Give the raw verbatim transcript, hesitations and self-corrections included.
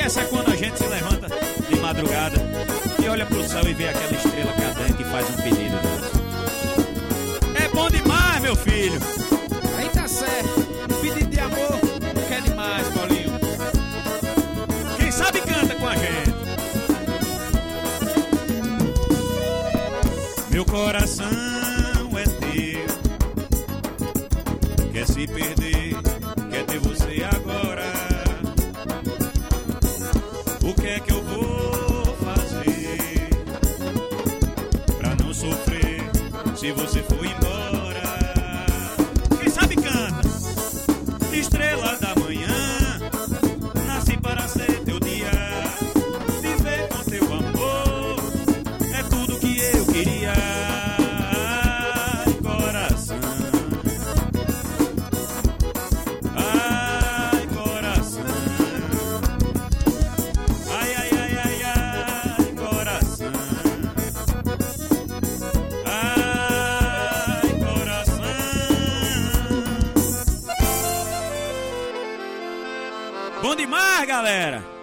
essa é quando a gente se levanta de madrugada e olha pro céu e vê aquela estrela cadente e faz um pedido. É bom demais, meu filho. Aí tá certo. Um pedido de amor não quer demais, Paulinho. Quem sabe canta com a gente. Meu coração é teu, quer se perder, quer ter você agora. O que é que eu vou fazer pra não sofrer se você for embora? Quem sabe canta. Estrela da manhã, nasci para ser teu dia. Viver com teu amor é tudo que eu queria. Ai, coração. Ai, coração. Ai, ai, ai, ai, ai, coração. Ai, coração. Bom demais, galera!